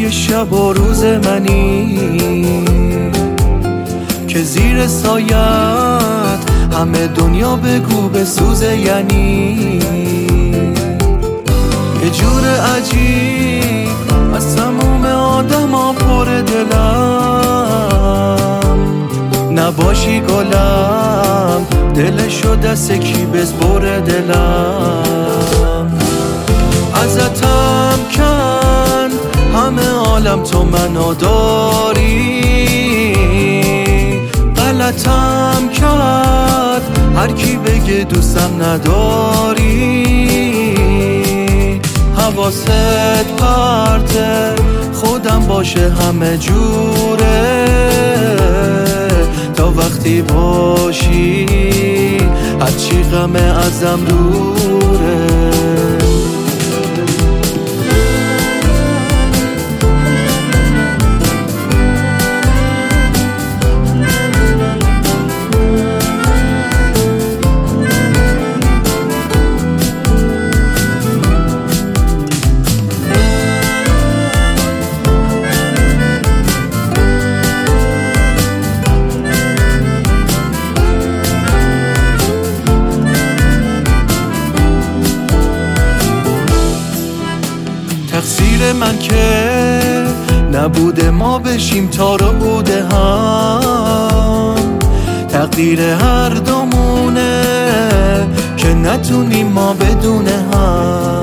توی شب و روز منی که زیر سایت همه دنیا بگو بسوزه، یعنی یه جور عجیب از تموم آدم ها پر دلم، نباشی گلم دلشو دست کی بسپره دلم. ازتم کن همه عالم تو منو داری، غلطم کرد هر کی بگه دوستم نداری. حواست پرته خودم باشه همه جوره، تا وقتی باشی هرچی غم ازم دوره. تقصیر من که نبوده ما بشیم تا رو بوده هم، تقدیر هر دومونه که نتونیم ما بدون هم.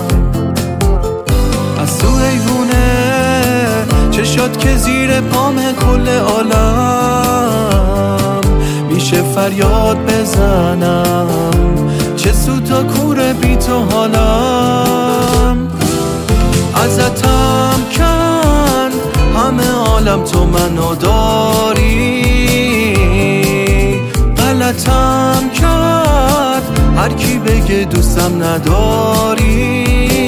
از تو حیوونه چشات که زیر پامه کل عالم، میشه فریاد بزنم چه سود تا کوره بی تو حالم. ازتم کن همه عالم تو منو داری، غلطم کرد هر کی بگه دوستم نداری.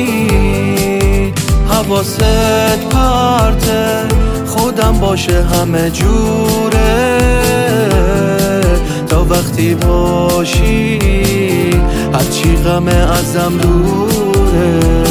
حواست پرته خودم باشه همه جوره، تا وقتی باشی هرچی غم ازم دوره.